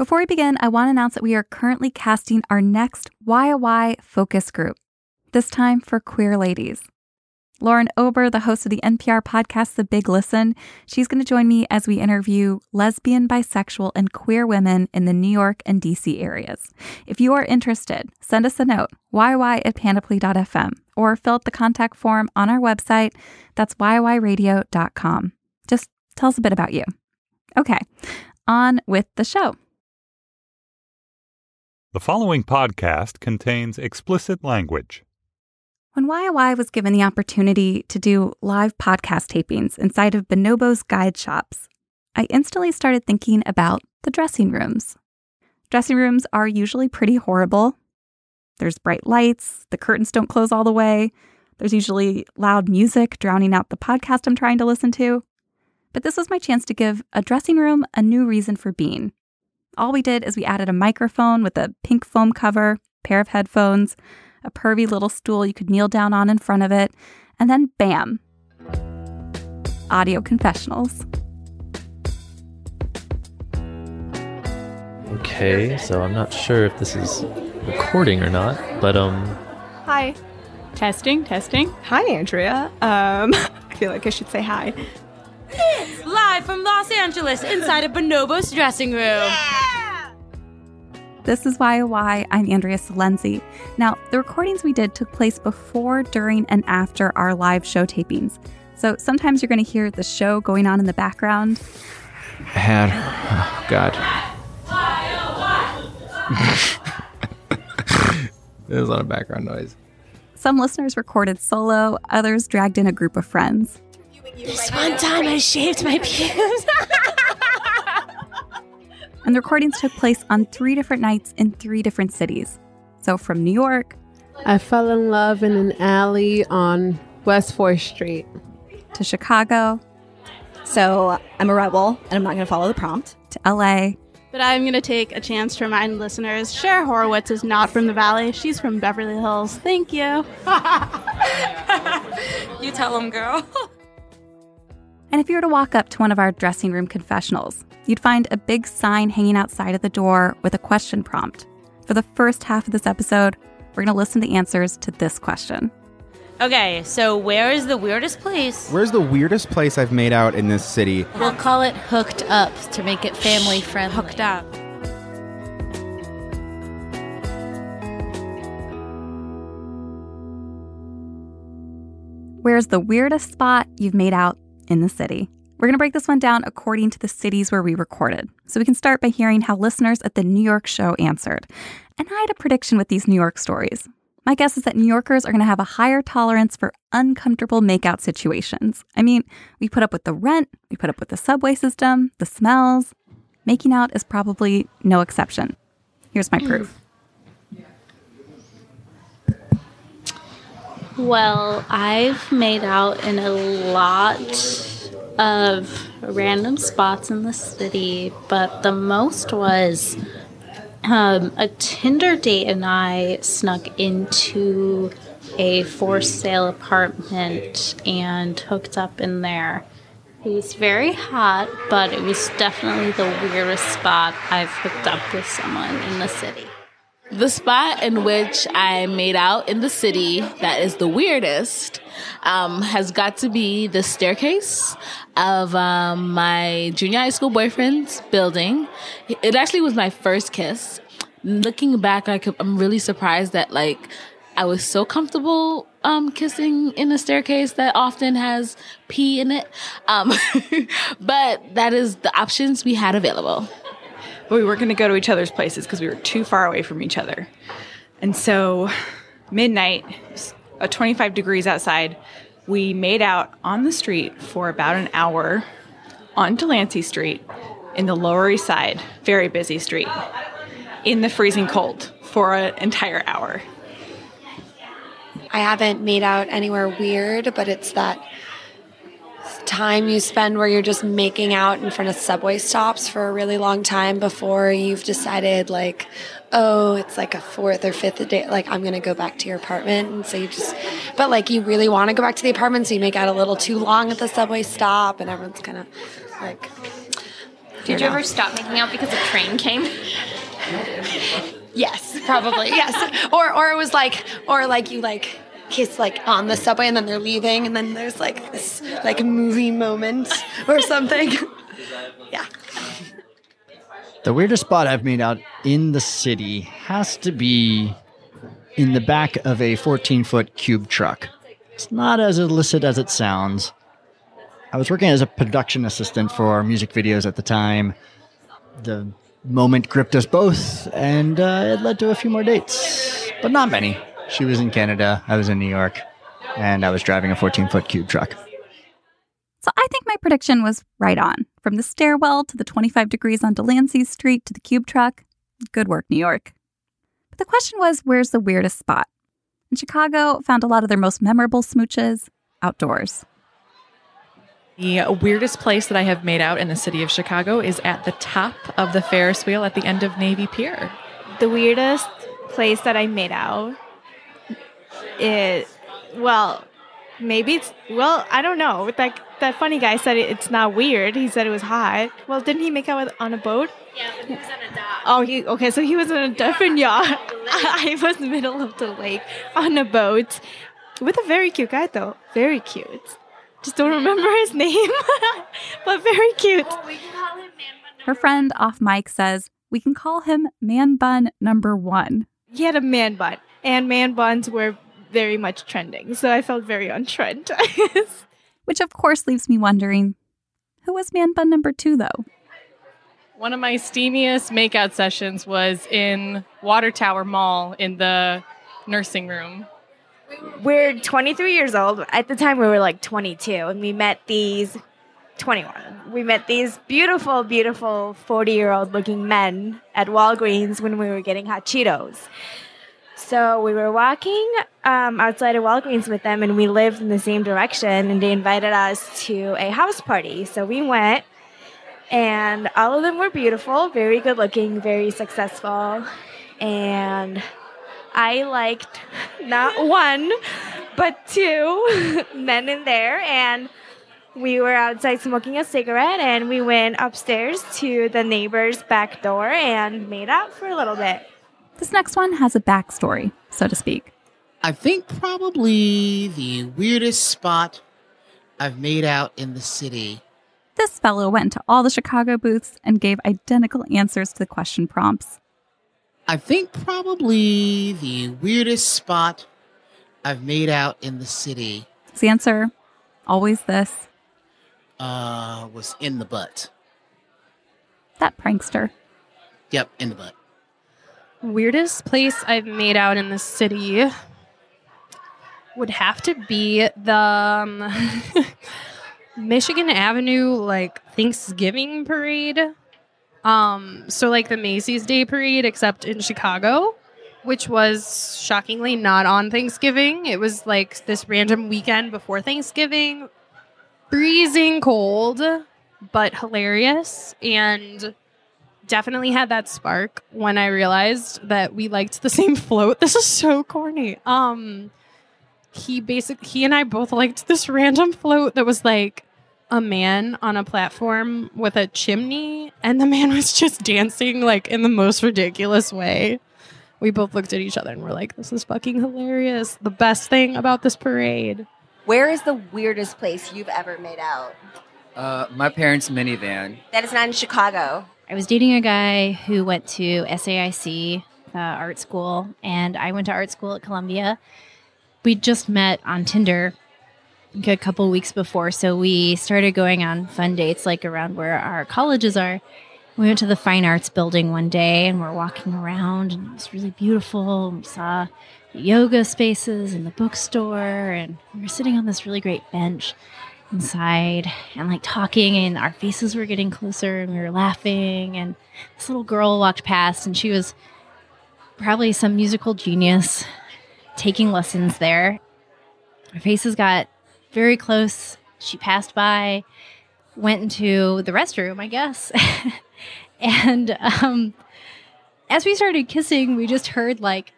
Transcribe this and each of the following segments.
Before we begin, I want to announce that we are currently casting our next YOY focus group, this time for queer ladies. Lauren Ober, the host of the NPR podcast The Big Listen, she's going to join me as we interview lesbian, bisexual, and queer women in the New York and DC areas. If you are interested, send us a note, yy@panoply.fm, or fill out the contact form on our website. That's yyradio.com. Just tell us a bit about you. Okay, on with the show. The following podcast contains explicit language. When YOY was given the opportunity to do live podcast tapings inside of Bonobos Guide Shops, I instantly started thinking about the dressing rooms. Dressing rooms are usually pretty horrible. There's bright lights, the curtains don't close all the way, there's usually loud music drowning out the podcast I'm trying to listen to. But this was my chance to give a dressing room a new reason for being. All we did is we added a microphone with a pink foam cover, pair of headphones, a pervy little stool you could kneel down on in front of it, and then bam, audio confessionals. Okay, so I'm not sure if this is recording or not, but Hi. Testing. Hi, Andrea. I feel like I should say hi. It's live from Los Angeles inside a Bonobos dressing room. Yeah! This is YOY. I'm Andrea Salenzi. Now, the recordings we did took place before, during, and after our live show tapings. So sometimes you're going to hear the show going on in the background. God. There's a lot of background noise. Some listeners recorded solo, others dragged in a group of friends. This one time I shaved my pubes. And the recordings took place on 3 different nights in 3 different cities. So from New York, I fell in love in an alley on West 4th Street, to Chicago, So I'm a rebel, and I'm not going to follow the prompt. to LA, But I'm going to take a chance to remind listeners, Cher Horowitz is not from the Valley. She's from Beverly Hills. Thank you. You tell them, girl. And if you were to walk up to one of our dressing room confessionals, you'd find a big sign hanging outside of the door with a question prompt. For the first half of this episode, we're going to listen to the answers to this question. Okay, so where is the weirdest place? Where's the weirdest place I've made out in this city? We'll call it Hooked Up to make it family friendly. Hooked up. Where's the weirdest spot you've made out in the city? We're going to break this one down according to the cities where we recorded. So we can start by hearing how listeners at the New York show answered. And I had a prediction with these New York stories. My guess is that New Yorkers are going to have a higher tolerance for uncomfortable makeout situations. I mean, we put up with the rent, we put up with the subway system, the smells. Making out is probably no exception. Here's my proof. Well, I've made out in a lot of random spots in the city, but the most was a Tinder date and I snuck into a for sale apartment and hooked up in there. It was very hot, but it was definitely the weirdest spot I've hooked up with someone in the city. The spot in which I made out in the city that is the weirdest has got to be the staircase of my junior high school boyfriend's building. It actually was my first kiss. Looking back, I'm really surprised that I was so comfortable kissing in a staircase that often has pee in it. But that is the options we had available. But we weren't going to go to each other's places because we were too far away from each other. And so midnight, 25 degrees outside, we made out on the street for about an hour on Delancey Street in the Lower East Side, very busy street, in the freezing cold for an entire hour. I haven't made out anywhere weird, but it's that time you spend where you're just making out in front of subway stops for a really long time before you've decided, oh, it's like a 4th or 5th day, I'm going to go back to your apartment. And so but you really want to go back to the apartment, so you make out a little too long at the subway stop, and everyone's kind of Did you ever stop making out because a train came? Yes, probably. Yes. Or it was like, you like kiss like on the subway and then they're leaving and then there's like this like movie moment or something. Yeah. The weirdest spot I've made out in the city has to be in the back of a 14-foot cube truck. It's not as illicit as it sounds. I was working as a production assistant for music videos at the time. The moment gripped us both, and it led to a few more dates, but not many. She was in Canada, I was in New York, and I was driving a 14-foot cube truck. So I think my prediction was right on. From the stairwell to the 25 degrees on Delancey Street to the cube truck. Good work, New York. But the question was, where's the weirdest spot? In Chicago, found a lot of their most memorable smooches outdoors. The weirdest place that I have made out in the city of Chicago is at the top of the Ferris wheel at the end of Navy Pier. The weirdest place that I made out is, I don't know. Like that funny guy said it's not weird. He said it was hot. Well, didn't he make out on a boat? Yeah, but he was on a dock. Oh, so he was on a different yacht. I was in the middle of the lake on a boat with a very cute guy, though. Very cute. Just don't remember his name, but very cute. Oh, we can call him Man Bun. Her friend off mic says, we can call him Man Bun number 1. He had a man bun, and man buns were very much trending, so I felt very on trend. Which, of course, leaves me wondering, who was Man Bun number 2, though? One of my steamiest makeout sessions was in Water Tower Mall in the nursing room. We're 23 years old. At the time, we were like 22, and we met these 21. We met these beautiful, beautiful 40-year-old looking men at Walgreens when we were getting hot Cheetos. So we were walking outside of Walgreens with them, and we lived in the same direction, and they invited us to a house party. So we went, and all of them were beautiful, very good looking, very successful, and I liked not one, but 2 men in there, and we were outside smoking a cigarette, and we went upstairs to the neighbor's back door and made out for a little bit. This next one has a backstory, so to speak. I think probably the weirdest spot I've made out in the city. This fellow went to all the Chicago booths and gave identical answers to the question prompts. I think probably the weirdest spot I've made out in the city. His answer, always this. Was in the butt. That prankster. Yep, in the butt. Weirdest place I've made out in the city would have to be the Michigan Avenue, Thanksgiving parade. So the Macy's Day Parade, except in Chicago, which was shockingly not on Thanksgiving. It was this random weekend before Thanksgiving. Freezing cold, but hilarious, and definitely had that spark when I realized that we liked the same float. This is so corny. He and I both liked this random float that was a man on a platform with a chimney, and the man was just dancing in the most ridiculous way. We both looked at each other and were like, this is fucking hilarious. The best thing about this parade. Where is the weirdest place you've ever made out? My parents' minivan. That is not in Chicago. I was dating a guy who went to SAIC, art school, and I went to art school at Columbia. We just met on Tinder a couple weeks before, so we started going on fun dates around where our colleges are. We went to the Fine Arts building one day, and we're walking around, and it was really beautiful. We saw yoga spaces and the bookstore, and we were sitting on this really great bench inside and talking, and our faces were getting closer, and we were laughing, and this little girl walked past, and she was probably some musical genius taking lessons there. Our faces got very close. She passed by, went into the restroom, I guess. And as we started kissing, we just heard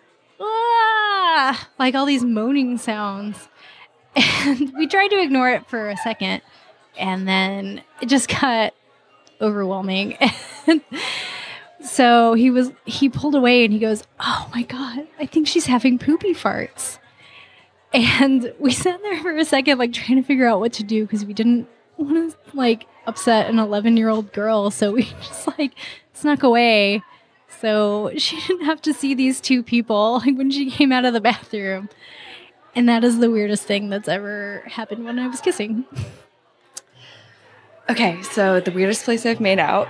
all these moaning sounds. And we tried to ignore it for a second. And then it just got overwhelming. And so he pulled away and he goes, "Oh my God, I think she's having poopy farts." And we sat there for a second, like trying to figure out what to do because we didn't want to like upset an 11-year-old girl. So we just like snuck away. So she didn't have to see these two people like when she came out of the bathroom. And that is the weirdest thing that's ever happened when I was kissing. Okay, so the weirdest place I've made out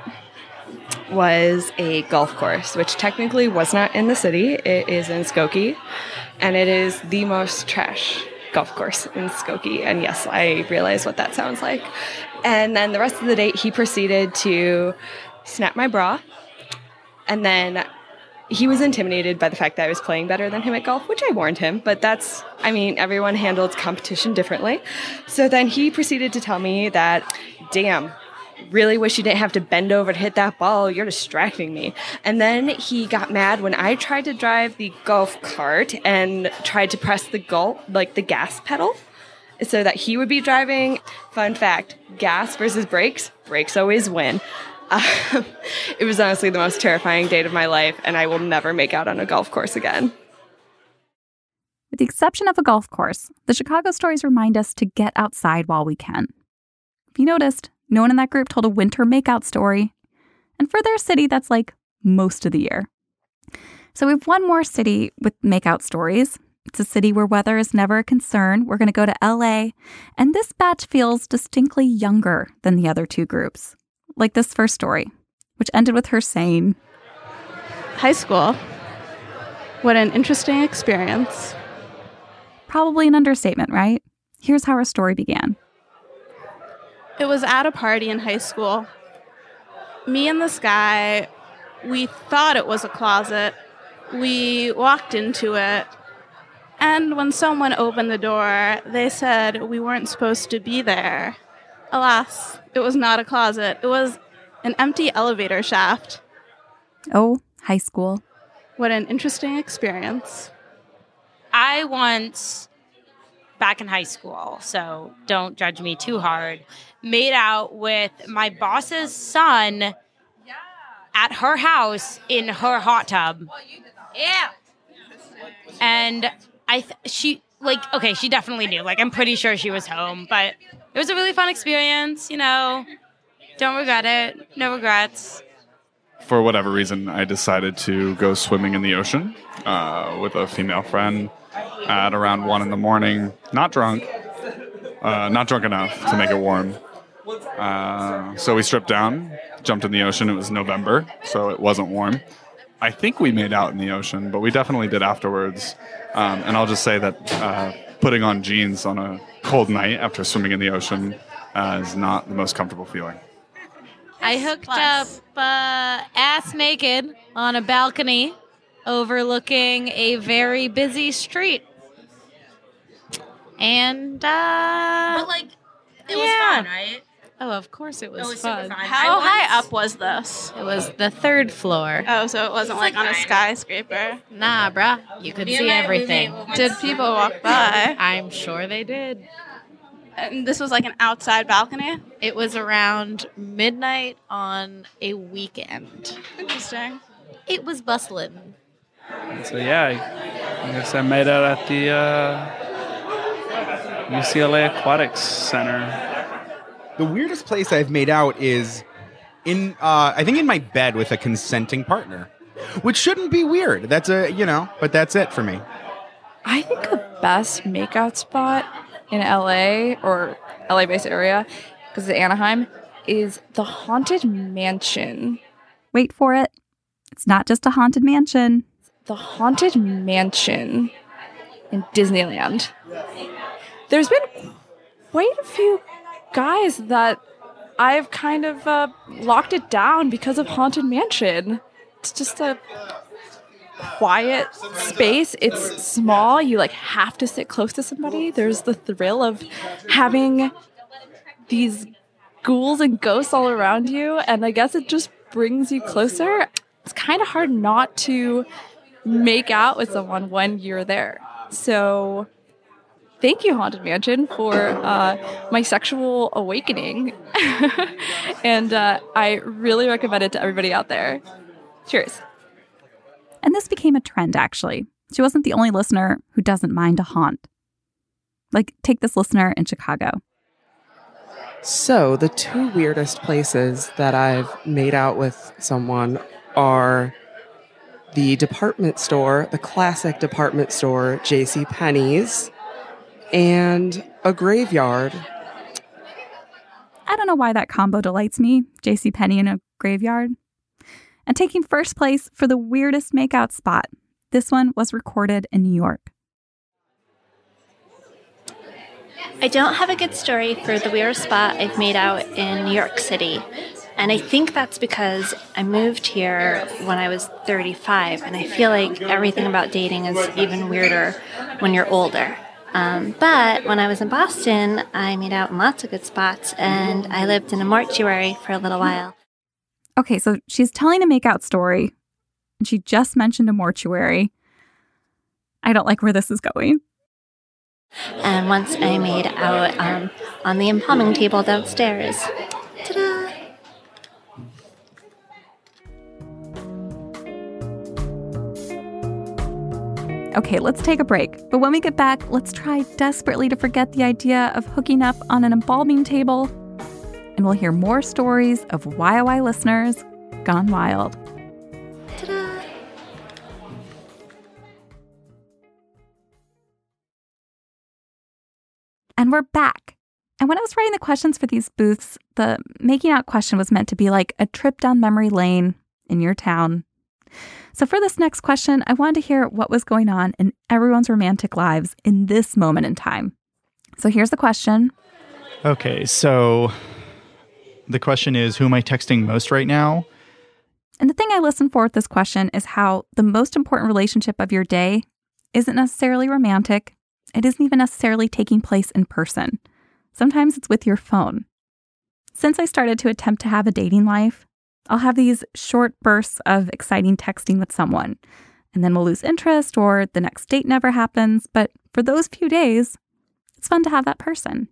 was a golf course, which technically was not in the city. It is in Skokie, and it is the most trash golf course in Skokie. And yes, I realize what that sounds like. And then the rest of the date, he proceeded to snap my bra, and then he was intimidated by the fact that I was playing better than him at golf, which I warned him, but everyone handles competition differently. So then he proceeded to tell me that, damn, really wish you didn't have to bend over to hit that ball. You're distracting me. And then he got mad when I tried to drive the golf cart and tried to press the gas pedal so that he would be driving. Fun fact, gas versus brakes always win. It was honestly the most terrifying date of my life, and I will never make out on a golf course again. With the exception of a golf course, the Chicago stories remind us to get outside while we can. If you noticed, no one in that group told a winter makeout story. And for their city, that's like most of the year. So we have one more city with makeout stories. It's a city where weather is never a concern. We're going to go to LA, and this batch feels distinctly younger than the other two groups. Like this first story, which ended with her saying, "High school. What an interesting experience." Probably an understatement, right? Here's how her story began. It was at a party in high school. Me and this guy, we thought it was a closet. We walked into it, and when someone opened the door, they said we weren't supposed to be there. Alas, it was not a closet. It was an empty elevator shaft. Oh, high school. What an interesting experience. I once, back in high school, so don't judge me too hard, made out with my boss's son at her house in her hot tub. Yeah. And she definitely knew. Like, I'm pretty sure she was home, but it was a really fun experience, Don't regret it. No regrets. For whatever reason, I decided to go swimming in the ocean with a female friend at around 1 a.m. Not drunk enough to make it warm. So we stripped down, jumped in the ocean. It was November, so it wasn't warm. I think we made out in the ocean, but we definitely did afterwards. And I'll just say that putting on jeans on a cold night after swimming in the ocean is not the most comfortable feeling. I hooked up ass naked on a balcony overlooking a very busy street. And, it was fun, right? Oh, of course it was fun. How high up was this? It was the 3rd floor. Oh, so it wasn't like on a skyscraper? Nah, bruh. You could see everything. Did people walk by? I'm sure they did. And this was like an outside balcony? It was around midnight on a weekend. Interesting. It was bustling. So yeah, I guess I made out at the UCLA Aquatics Center. The weirdest place I've made out is in my bed with a consenting partner, which shouldn't be weird. That's but that's it for me. I think the best makeout spot in LA or LA-based area, because it's Anaheim, is the Haunted Mansion. Wait for it. It's not just a haunted mansion. The Haunted Mansion in Disneyland. There's been quite a few guys that I've kind of locked it down because of Haunted Mansion. It's just a quiet space. It's small. You have to sit close to somebody. There's the thrill of having these ghouls and ghosts all around you, and I guess it just brings you closer. It's kind of hard not to make out with someone when you're there. So thank you, Haunted Mansion, for my sexual awakening. And I really recommend it to everybody out there. Cheers. And this became a trend, actually. She wasn't the only listener who doesn't mind a haunt. Like, take this listener in Chicago. So, the two weirdest places that I've made out with someone are the department store, the classic department store, JCPenney's, and a graveyard. I don't know why that combo delights me, JCPenney and a graveyard. And taking first place for the weirdest makeout spot, this one was recorded in New York. I don't have a good story for the weirdest spot I've made out in New York City. And I think that's because I moved here when I was 35, and I feel like everything about dating is even weirder when you're older. But when I was in Boston, I made out in lots of good spots, and I lived in a mortuary for a little while. Okay, so she's telling a makeout story, and she just mentioned a mortuary. I don't like where this is going. And once I made out on the embalming table downstairs. Ta-da! Okay, let's take a break. But when we get back, let's try desperately to forget the idea of hooking up on an embalming table. And we'll hear more stories of YOY listeners gone wild. Ta-da! And we're back. And when I was writing the questions for these booths, the making out question was meant to be like a trip down memory lane in your town. So for this next question, I wanted to hear what was going on in everyone's romantic lives in this moment in time. So here's the question. Okay, so the question is, who am I texting most right now? And the thing I listen for with this question is how the most important relationship of your day isn't necessarily romantic. It isn't even necessarily taking place in person. Sometimes it's with your phone. Since I started to attempt to have a dating life, I'll have these short bursts of exciting texting with someone, and then we'll lose interest or the next date never happens. But for those few days, it's fun to have that person.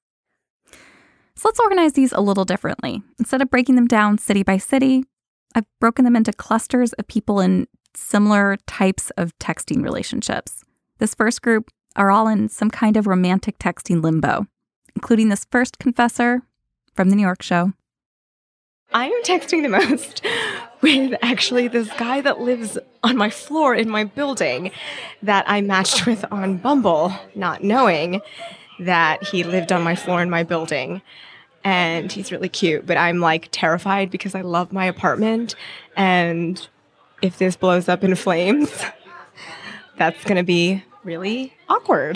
So let's organize these a little differently. Instead of breaking them down city by city, I've broken them into clusters of people in similar types of texting relationships. This first group are all in some kind of romantic texting limbo, including this first confessor from the New York show. I am texting the most with actually this guy that lives on my floor in my building that I matched with on Bumble, not knowing that he lived on my floor in my building. And he's really cute, but I'm like terrified because I love my apartment. And if this blows up in flames, that's going to be really awkward.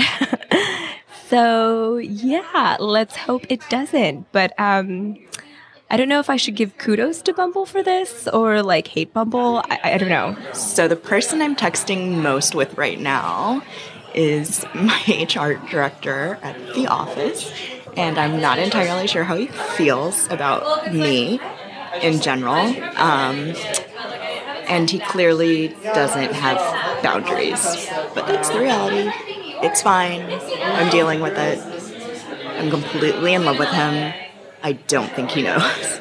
So yeah, let's hope it doesn't. But I don't know if I should give kudos to Bumble for this or like hate Bumble. I don't know. So the person I'm texting most with right now is my HR director at the office, and I'm not entirely sure how he feels about me in general. And he clearly doesn't have boundaries, but that's the reality. It's fine. I'm dealing with it. I'm completely in love with him. I don't think he knows.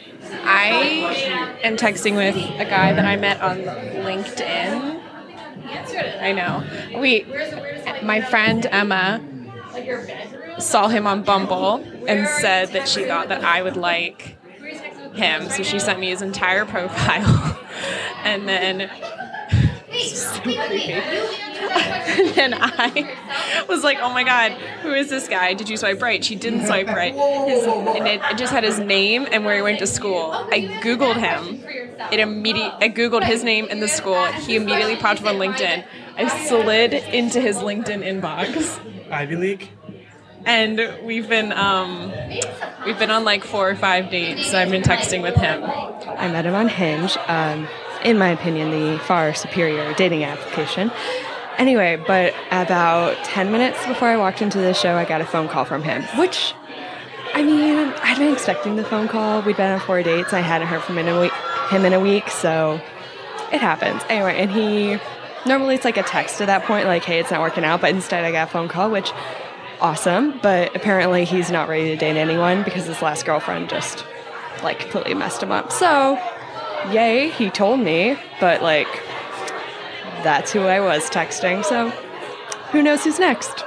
I am texting with a guy that I met on LinkedIn. I know. My friend Emma saw him on Bumble and said that she thought that I would like him. So she sent me his entire profile. And then so creepy. And then I was like, oh my God, who is this guy? Did you swipe right? She didn't swipe right. And it just had his name and where he went to school. I Googled him. I Googled his name and the school. He immediately popped up on LinkedIn. I slid into his LinkedIn inbox. Ivy League? And we've been on like 4 or 5 dates. So I've been texting with him. I met him on Hinge. In my opinion, the far superior dating application. Anyway, but about 10 minutes before I walked into the show, I got a phone call from him, which, I mean, I'd been expecting the phone call. We'd been on 4 dates. I hadn't heard from him in a week, so it happens. Anyway, and normally it's like a text at that point, like, hey, it's not working out, but instead I got a phone call, which awesome, but apparently he's not ready to date anyone because his last girlfriend just, like, completely messed him up. So, yay, he told me, but, like, that's who I was texting, so who knows who's next?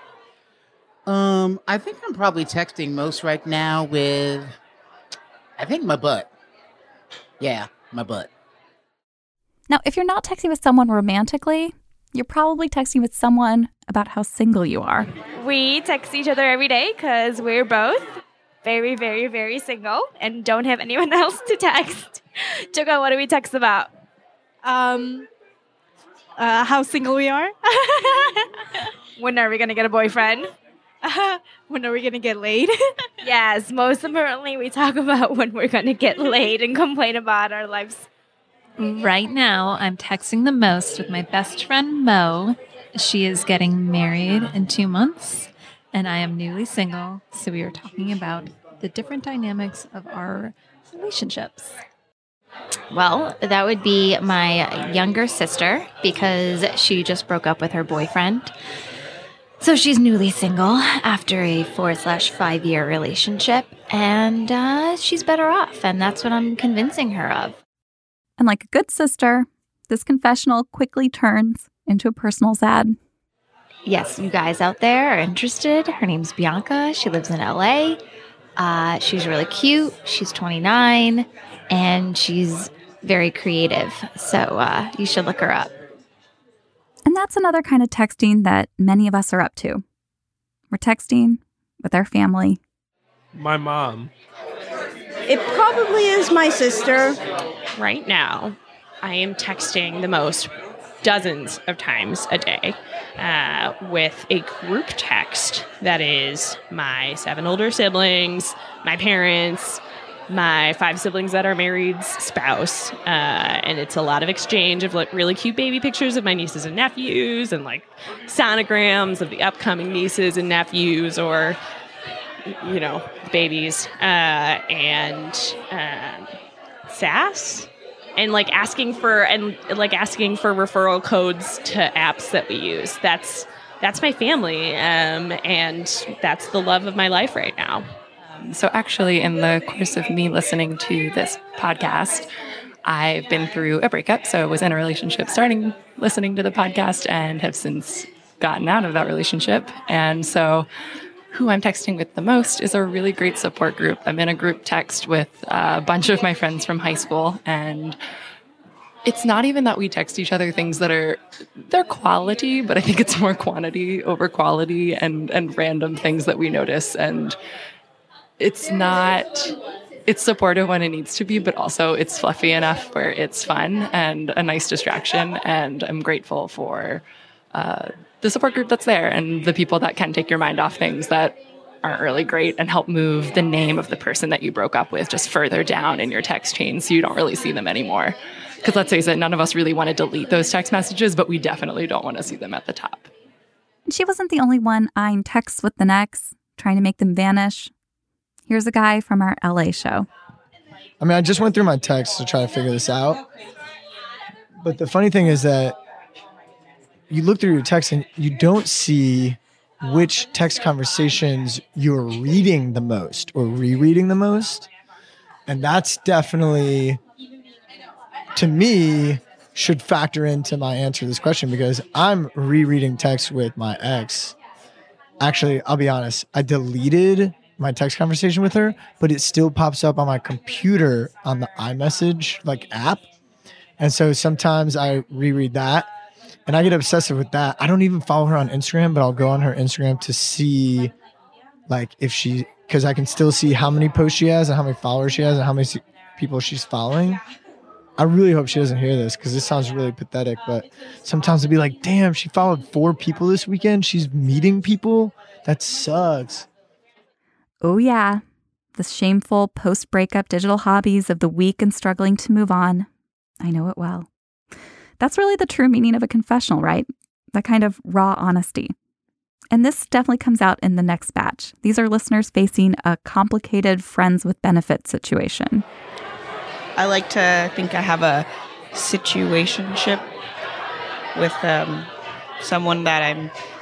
I think I'm probably texting most right now with, I think, my butt. Yeah, my butt. Now, if you're not texting with someone romantically, you're probably texting with someone about how single you are. We text each other every day because we're both very, very, very single and don't have anyone else to text. Joka, what do we text about? How single we are. When are we going to get a boyfriend? When are we going to get laid? Yes, most importantly, we talk about when we're going to get laid and complain about our lives. Right now, I'm texting the most with my best friend, Mo. She is getting married in 2 months, and I am newly single. So we are talking about the different dynamics of our relationships. Well, that would be my younger sister because she just broke up with her boyfriend. So she's newly single after a 4/5 year relationship, and she's better off, and that's what I'm convincing her of. And like a good sister, this confessional quickly turns into a personal ad. Yes, you guys out there are interested. Her name's Bianca. She lives in LA. She's really cute. She's 29, and she's very creative. So you should look her up. And that's another kind of texting that many of us are up to. We're texting with our family. My mom. It probably is my sister. Right now, I am texting the most dozens of times a day with a group text that is my 7 older siblings, my parents, my 5 siblings that are married's spouse, and it's a lot of exchange of like really cute baby pictures of my nieces and nephews and like sonograms of the upcoming nieces and nephews or, you know, babies, and sass and like asking for referral codes to apps that we use. That's my family, and that's the love of my life right now. So actually, in the course of me listening to this podcast, I've been through a breakup. So I was in a relationship starting listening to the podcast and have since gotten out of that relationship. And so who I'm texting with the most is a really great support group. I'm in a group text with a bunch of my friends from high school, and it's not even that we text each other things that they're quality, but I think it's more quantity over quality and random things that we notice. And it's supportive when it needs to be, but also it's fluffy enough where it's fun and a nice distraction. And I'm grateful for the support group that's there and the people that can take your mind off things that aren't really great and help move the name of the person that you broke up with just further down in your text chain so you don't really see them anymore. Because let's face it, none of us really want to delete those text messages, but we definitely don't want to see them at the top. She wasn't the only one eyeing texts with the next, trying to make them vanish. Here's a guy from our LA show. I mean, I just went through my texts to try to figure this out. But the funny thing is that you look through your text and you don't see which text conversations you're reading the most or rereading the most. And that's definitely, to me, should factor into my answer to this question because I'm rereading texts with my ex. Actually, I'll be honest, I deleted my text conversation with her, but it still pops up on my computer on the iMessage app. And so sometimes I reread that and I get obsessive with that. I don't even follow her on Instagram, but I'll go on her Instagram to see because I can still see how many posts she has and how many followers she has and how many people she's following. I really hope she doesn't hear this because this sounds really pathetic, but sometimes it'd be like, damn, she followed 4 people this weekend. She's meeting people. That sucks. Oh, yeah. The shameful post-breakup digital hobbies of the weak and struggling to move on. I know it well. That's really the true meaning of a confessional, right? That kind of raw honesty. And this definitely comes out in the next batch. These are listeners facing a complicated friends with benefits situation. I like to think I have a situationship with someone that I'm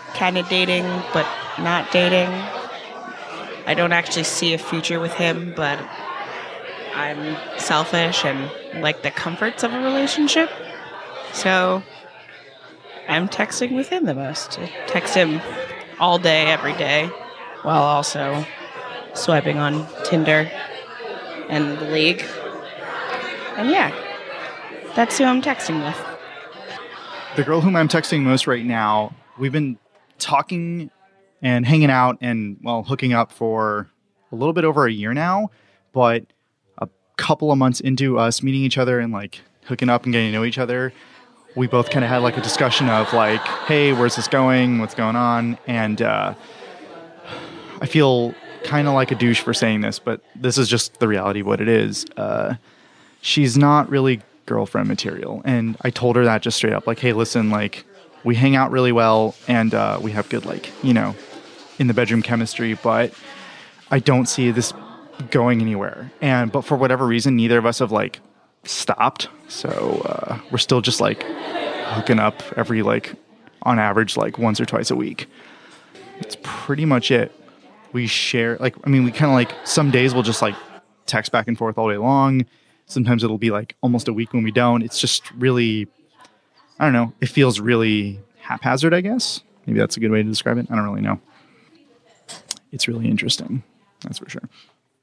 kind of dating, but not dating. I don't actually see a future with him, but I'm selfish and like the comforts of a relationship. So I'm texting with him the most. I text him all day, every day, while also swiping on Tinder and the League. And yeah, that's who I'm texting with. The girl whom I'm texting most right now, we've been talking and hanging out and, well, hooking up for a little bit over a year now, but a couple of months into us meeting each other and like hooking up and getting to know each other, we both kind of had like a discussion of like, hey, where's this going? What's going on? And I feel kind of like a douche for saying this, but this is just the reality of what it is. She's not really girlfriend material. And I told her that just straight up, like, hey, listen, like, we hang out really well and we have good, like, you know, in the bedroom chemistry, but I don't see this going anywhere. But for whatever reason, neither of us have like stopped. So we're still just like hooking up every, like, on average, like once or twice a week. That's pretty much it. We share, like, I mean, we kind of like, some days we'll just like text back and forth all day long. Sometimes it'll be like almost a week when we don't. It's just really, I don't know. It feels really haphazard, I guess. Maybe that's a good way to describe it. I don't really know. It's really interesting. That's for sure.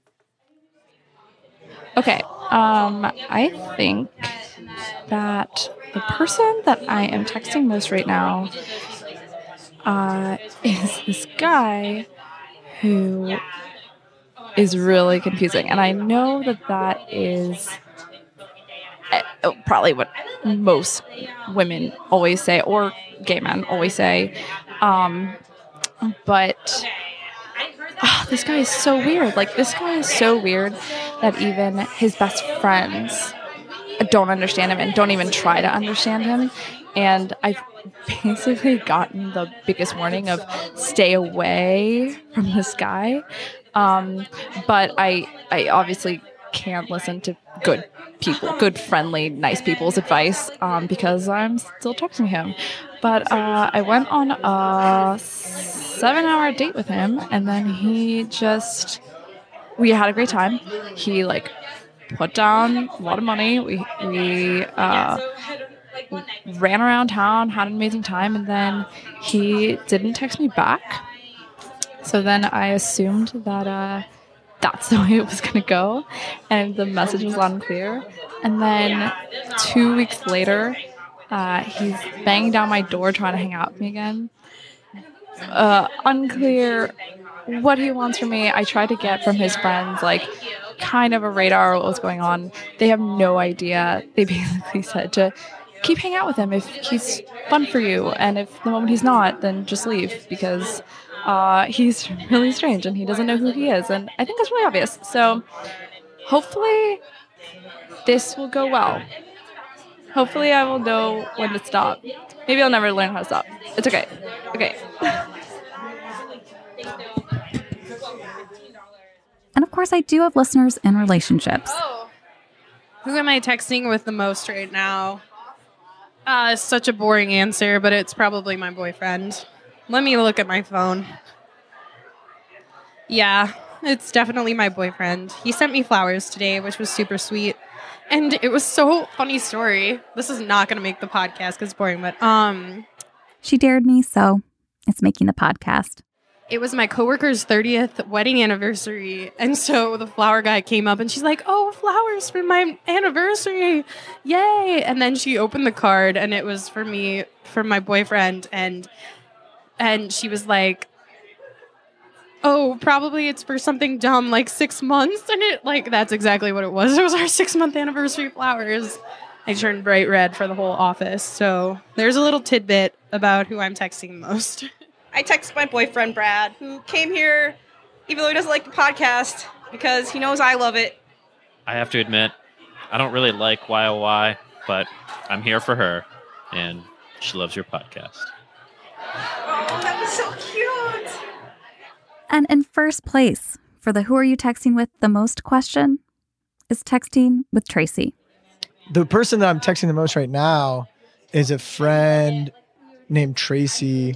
Okay. I think that the person that I am texting most right now is this guy who is really confusing. And I know that that is probably what most women always say, or gay men always say. But this guy is so weird. Like, this guy is so weird that even his best friends don't understand him and don't even try to understand him. And I've basically gotten the biggest warning of stay away from this guy. But I obviously can't listen to good people, good, friendly, nice people's advice, because I'm still texting him. But I went on a 7-hour date with him, and then we had a great time. He like put down a lot of money. We ran around town, had an amazing time, and then he didn't text me back. So then I assumed that that's the way it was going to go, and the message was loud and clear. And then 2 weeks later, he's banging down my door trying to hang out with me again. Unclear what he wants from me. I tried to get from his friends, like, kind of a radar of what was going on. They have no idea. They basically said to keep hanging out with him if he's fun for you, and if the moment he's not, then just leave, because he's really strange and he doesn't know who he is, and I think that's really obvious. So hopefully this will go well. Hopefully I will know when to stop. Maybe I'll never learn how to stop. It's okay. Okay. And of course, I do have listeners in relationships. Who am I texting with the most right now? It's such a boring answer, but it's probably my boyfriend. Let me look at my phone. Yeah, it's definitely my boyfriend. He sent me flowers today, which was super sweet. And it was so funny story. This is not going to make the podcast because it's boring, but She dared me, so it's making the podcast. it was my coworker's 30th wedding anniversary. And so the flower guy came up and she's like, oh, flowers for my anniversary. Yay. And then she opened the card and it was for me, for my boyfriend. And she was like, oh, probably it's for something dumb, like 6 months. And it, like, that's exactly what it was. It was our 6-month anniversary flowers. I turned bright red for the whole office. So there's a little tidbit about who I'm texting most. I text my boyfriend, Brad, who came here, even though he doesn't like the podcast, because he knows I love it. I have to admit, I don't really like YOY, but I'm here for her, and she loves your podcast. Oh, that was so cute. And in first place for the Who Are You Texting With the Most question is texting with Tracy. The person that I'm texting the most right now is a friend named Tracy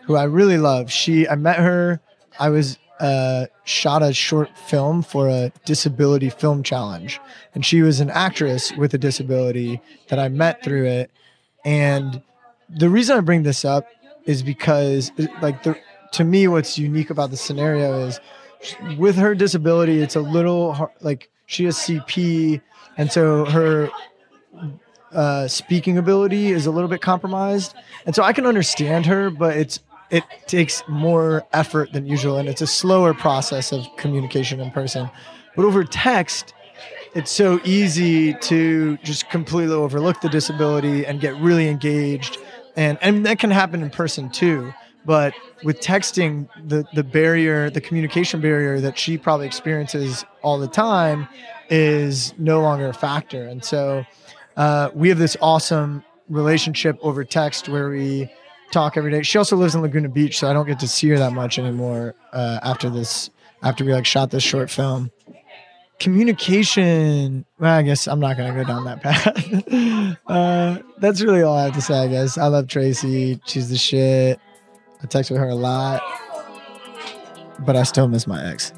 who I really love. I met her. I was shot a short film for a disability film challenge, and she was an actress with a disability that I met through it. And the reason I bring this up is because, like, to me, what's unique about the scenario is with her disability, it's a little hard, like she has CP, and so her speaking ability is a little bit compromised. And so I can understand her, but it takes more effort than usual, and it's a slower process of communication in person. But over text, it's so easy to just completely overlook the disability and get really engaged. And that can happen in person too. But with texting, the barrier, the communication barrier that she probably experiences all the time is no longer a factor. And so we have this awesome relationship over text where we talk every day. She also lives in Laguna Beach, so I don't get to see her that much anymore after we like shot this short film. Communication, well, I guess I'm not going to go down that path. That's really all I have to say, I guess. I love Tracy. She's the shit. I text with her a lot, but I still miss my ex.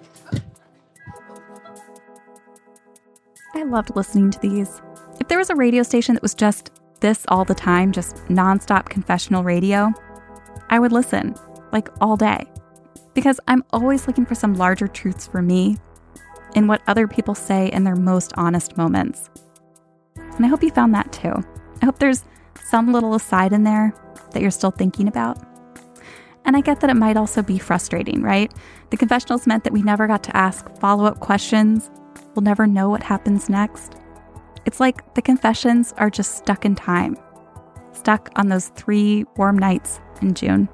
I loved listening to these. If there was a radio station that was just this all the time, just nonstop confessional radio, I would listen, like all day. Because I'm always looking for some larger truths for me in what other people say in their most honest moments. And I hope you found that too. I hope there's some little aside in there that you're still thinking about. And I get that it might also be frustrating, right? The confessionals meant that we never got to ask follow-up questions. We'll never know what happens next. It's like the confessions are just stuck in time, stuck on those 3 warm nights in June.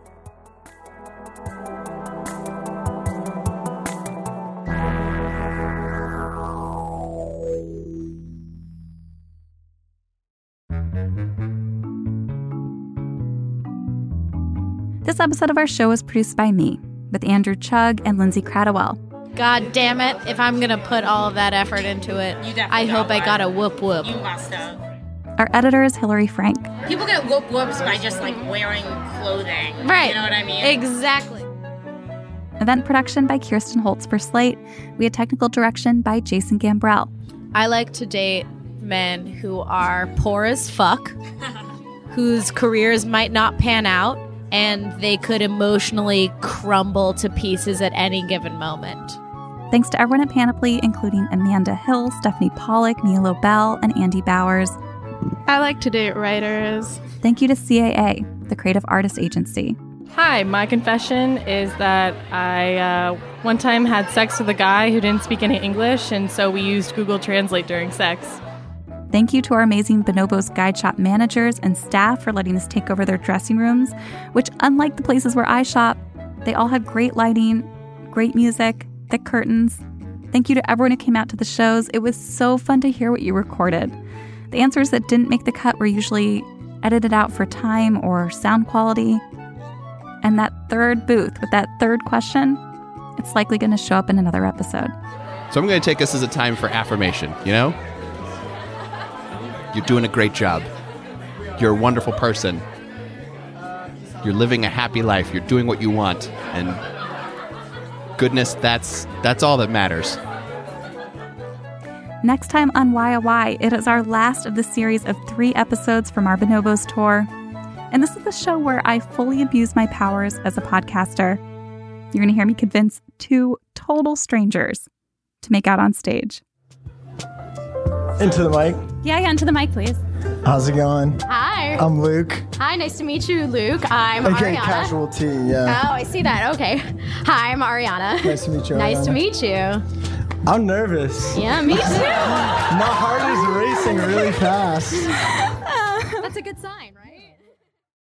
This episode of our show was produced by me, with Andrew Chugg and Lindsay Cradwell. God damn it, if I'm going to put all of that effort into it, I hope I got a whoop whoop. You must have. Our editor is Hillary Frank. People get whoop whoops by just like wearing clothing. Right. You know what I mean? Exactly. Event production by Kirsten Holtz for Slate. We had technical direction by Jason Gambrell. I like to date men who are poor as fuck, whose careers might not pan out, and they could emotionally crumble to pieces at any given moment. Thanks to everyone at Panoply, including Amanda Hill, Stephanie Pollock, Neil Lobel, and Andy Bowers. I like to date writers. Thank you to CAA, the Creative Artist Agency. Hi, my confession is that I one time had sex with a guy who didn't speak any English, and so we used Google Translate during sex. Thank you to our amazing Bonobos Guide Shop managers and staff for letting us take over their dressing rooms, which, unlike the places where I shop, they all had great lighting, great music, thick curtains. Thank you to everyone who came out to the shows. It was so fun to hear what you recorded. The answers that didn't make the cut were usually edited out for time or sound quality. And that third booth with that third question, it's likely going to show up in another episode. So I'm going to take this as a time for affirmation, you know? You're doing a great job. You're a wonderful person. You're living a happy life. You're doing what you want. And goodness, that's all that matters. Next time on Why, it is our last of the series of 3 episodes from our Bonobos tour. And this is the show where I fully abuse my powers as a podcaster. You're going to hear me convince 2 total strangers to make out on stage. Into the mic. Yeah, into the mic, please. How's it going? Hi. I'm Luke. Hi, nice to meet you, Luke. I'm Okay, Ariana. Casual T, yeah. Oh, I see that. Okay. Hi, I'm Ariana. Nice to meet you, Nice to Ariana. meet you. I'm nervous. Yeah, me too. My heart is racing really fast. That's a good sign.